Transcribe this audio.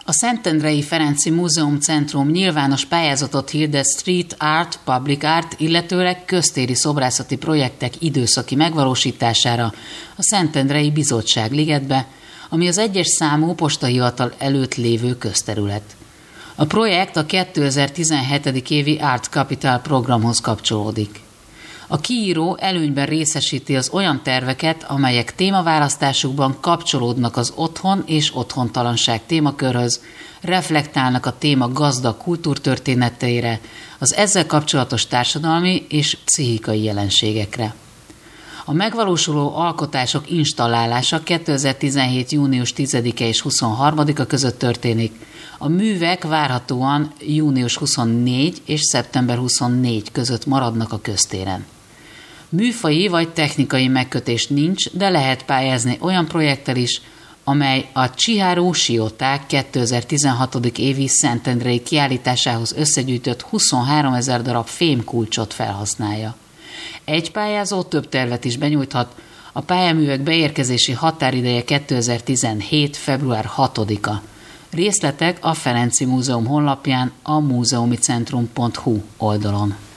A Szentendrei Ferenczy Múzeum Centrum nyilvános pályázatot hirdet Street Art, Public Art, illetőleg köztéri szobrászati projektek időszaki megvalósítására a Szentendrei Bizottság ligetbe, ami az 1-es számú postahivatal előtt lévő közterület. A projekt a 2017. évi Art Capital programhoz kapcsolódik. A kiíró előnyben részesíti az olyan terveket, amelyek témaválasztásukban kapcsolódnak az otthon és otthontalanság témakörhöz, reflektálnak a téma gazdag kultúrtörténeteire, az ezzel kapcsolatos társadalmi és pszichikai jelenségekre. A megvalósuló alkotások installálása 2017. június 10-e és 23-a között történik. A művek várhatóan június 24 és szeptember 24 között maradnak a köztéren. Műfaji vagy technikai megkötés nincs, de lehet pályázni olyan projekttel is, amely a Csiháró Sióták 2016. évi szentendrei kiállításához összegyűjtött 23 000 darab fémkulcsot felhasználja. Egy pályázó több tervet is benyújthat, a pályaművek beérkezési határideje 2017. február 6-a. Részletek a Ferenczy Múzeum honlapján, a múzeumicentrum.hu oldalon.